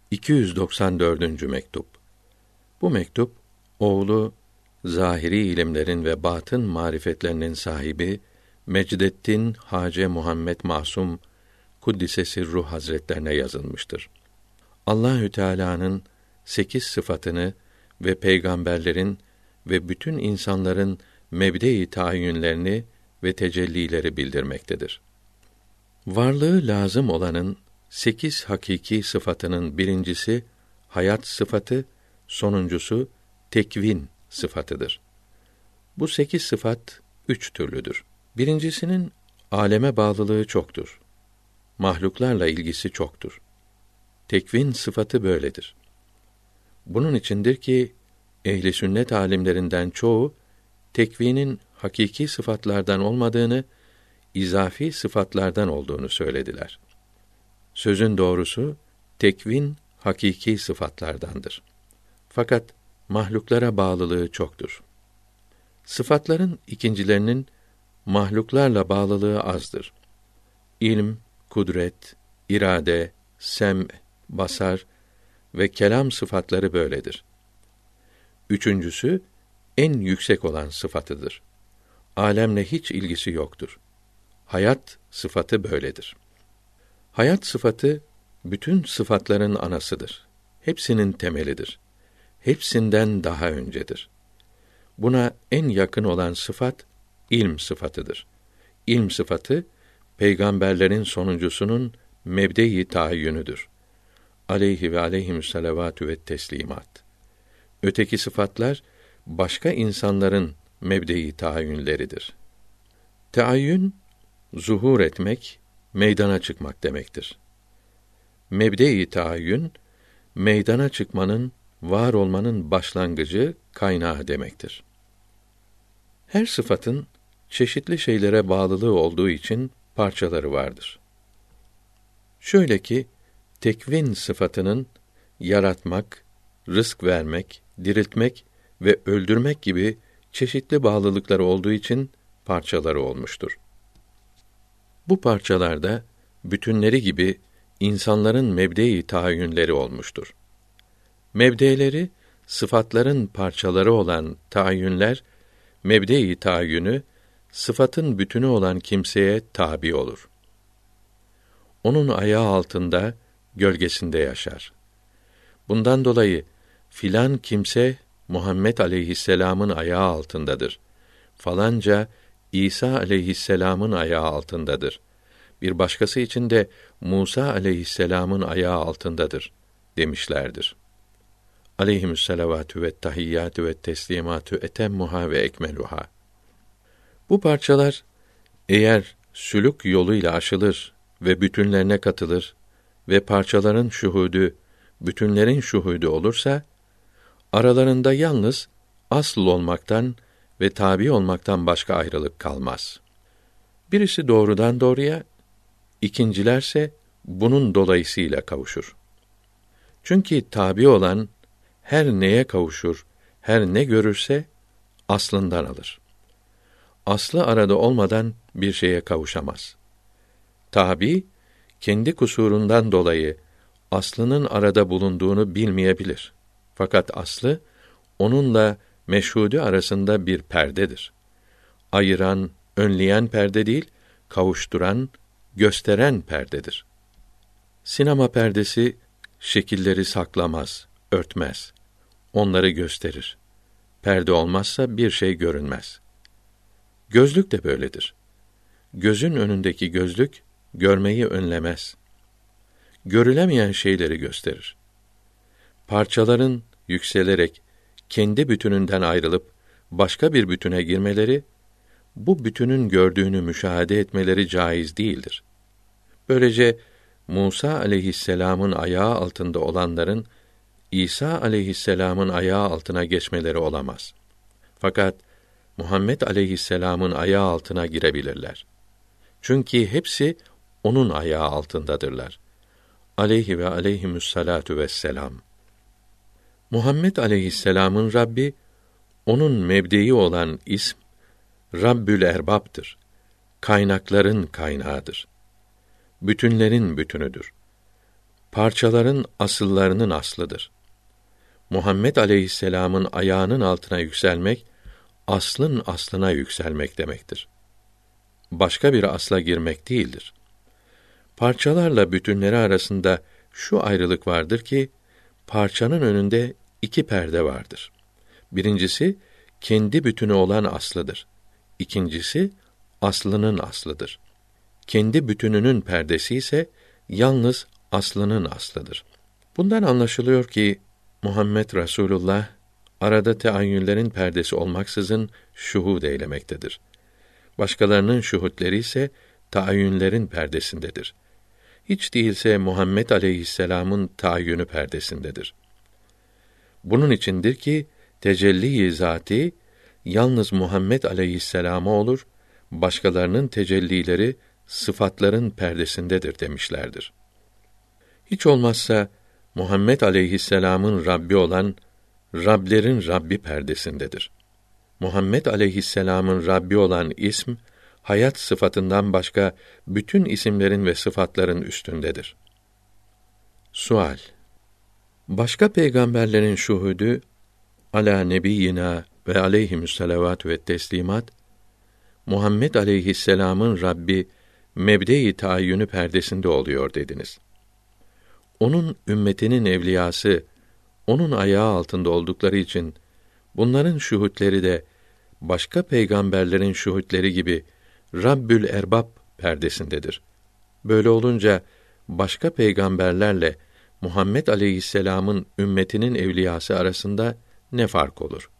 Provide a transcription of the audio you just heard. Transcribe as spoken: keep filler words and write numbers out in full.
iki yüz doksan dördüncü mektup. Bu mektup, oğlu, zahiri ilimlerin ve batın marifetlerinin sahibi, Mecdeddin Hace Muhammed Masum Kuddise Sirruh Hazretlerine yazılmıştır. Allahü Teala'nın sekiz sıfatını ve peygamberlerin ve bütün insanların mebde-i tayinlerini ve tecellileri bildirmektedir. Varlığı lazım olanın sekiz hakiki sıfatının birincisi hayat sıfatı, sonuncusu tekvin sıfatıdır. Bu sekiz sıfat üç türlüdür. Birincisinin aleme bağlılığı çoktur. Mahluklarla ilgisi çoktur. Tekvin sıfatı böyledir. Bunun içindir ki ehli sünnet alimlerinden çoğu tekvinin hakiki sıfatlardan olmadığını, izafi sıfatlardan olduğunu söylediler. Sözün doğrusu tekvin hakiki sıfatlardandır. Fakat mahluklara bağlılığı çoktur. Sıfatların ikincilerinin mahluklarla bağlılığı azdır. İlm, kudret, irade, sem, basar ve kelam sıfatları böyledir. Üçüncüsü en yüksek olan sıfatıdır. Âlemle hiç ilgisi yoktur. Hayat sıfatı böyledir. Hayat sıfatı bütün sıfatların anasıdır. Hepsinin temelidir. Hepsinden daha öncedir. Buna en yakın olan sıfat ilm sıfatıdır. İlm sıfatı peygamberlerin sonuncusunun mebde-i tahayyünüdür. Aleyhi ve aleyhimüsselavatü ve teslimat. Öteki sıfatlar başka insanların mebde-i tahayyünleridir. Teayyün zuhur etmek, meydana çıkmak demektir. Mebde-i tahayyün meydana çıkmanın, var olmanın başlangıcı, kaynağı demektir. Her sıfatın çeşitli şeylere bağlılığı olduğu için parçaları vardır. Şöyle ki, tekvin sıfatının yaratmak, rızk vermek, diriltmek ve öldürmek gibi çeşitli bağlılıkları olduğu için parçaları olmuştur. Bu parçalarda bütünleri gibi insanların mebde-i tahayyünleri olmuştur. Mebdeleri, sıfatların parçaları olan tahayyünler, mebde-i tahayyünü, sıfatın bütünü olan kimseye tabi olur. Onun ayağı altında, gölgesinde yaşar. Bundan dolayı, filan kimse, Muhammed aleyhisselamın ayağı altındadır. Falanca, İsa aleyhisselamın ayağı altındadır. Bir başkası için de, Musa aleyhisselamın ayağı altındadır, demişlerdir. Aleyhimüsselavatü ve tahiyyatü ve teslimatü etemmuha ve ekmeluha. Bu parçalar, eğer sülük yoluyla aşılır ve bütünlerine katılır ve parçaların şuhudu, bütünlerin şuhudu olursa, aralarında yalnız asıl olmaktan ve tabi olmaktan başka ayrılık kalmaz. Birisi doğrudan doğruya, ikincilerse bunun dolayısıyla kavuşur. Çünkü tabi olan her neye kavuşur, her ne görürse aslından alır. Aslı arada olmadan bir şeye kavuşamaz. Tabi, kendi kusurundan dolayı aslının arada bulunduğunu bilmeyebilir. Fakat aslı, onunla meşhudü arasında bir perdedir. Ayıran, önleyen perde değil, kavuşturan, gösteren perdedir. Sinema perdesi, şekilleri saklamaz, örtmez. Onları gösterir. Perde olmazsa bir şey görünmez. Gözlük de böyledir. Gözün önündeki gözlük, görmeyi önlemez. Görülemeyen şeyleri gösterir. Parçaların yükselerek, kendi bütününden ayrılıp, başka bir bütüne girmeleri, bu bütünün gördüğünü müşahede etmeleri caiz değildir. Böylece, Musa aleyhisselamın ayağı altında olanların, İsa aleyhisselamın ayağı altına geçmeleri olamaz. Fakat, Muhammed aleyhisselamın ayağı altına girebilirler. Çünkü hepsi, onun ayağı altındadırlar. Aleyhi ve aleyhimüssalatu vesselam. Muhammed aleyhisselamın Rabbi, onun mebdei olan ism, Rabbül Erbab'dır. Kaynakların kaynağıdır. Bütünlerin bütünüdür. parçaların asıllarının aslıdır. Muhammed aleyhisselam'ın ayağının altına yükselmek, aslın aslına yükselmek demektir. Başka bir asla girmek değildir. Parçalarla bütünleri arasında şu ayrılık vardır ki, parçanın önünde iki perde vardır. Birincisi, kendi bütünü olan aslıdır. İkincisi, aslının aslıdır. Kendi bütününün perdesi ise, yalnız aslının aslıdır. Bundan anlaşılıyor ki, Muhammed Resulullah, arada teayyünlerin perdesi olmaksızın şuhud eylemektedir. Başkalarının şuhutleri ise, taayyünlerin perdesindedir. Hiç değilse Muhammed aleyhisselam'ın taayyünü perdesindedir. Bunun içindir ki, tecelli-i zâti, yalnız Muhammed aleyhisselama olur, başkalarının tecellileri, sıfatların perdesindedir demişlerdir. Hiç olmazsa, Muhammed aleyhisselam'ın Rabbi olan, Rablerin Rabbi perdesindedir. Muhammed aleyhisselam'ın Rabbi olan ism, hayat sıfatından başka bütün isimlerin ve sıfatların üstündedir. Sual: Başka peygamberlerin şuhudu ala nebiyyina ve aleyhimüsselavatü ve teslimat, Muhammed aleyhisselam'ın Rabbi mebde-i taayyünü perdesinde oluyor dediniz. Onun ümmetinin evliyası onun ayağı altında oldukları için bunların şuhutleri de başka peygamberlerin şuhutleri gibi Rabbül Erbab perdesindedir. Böyle olunca başka peygamberlerle Muhammed aleyhisselam'ın ümmetinin evliyası arasında ne fark olur?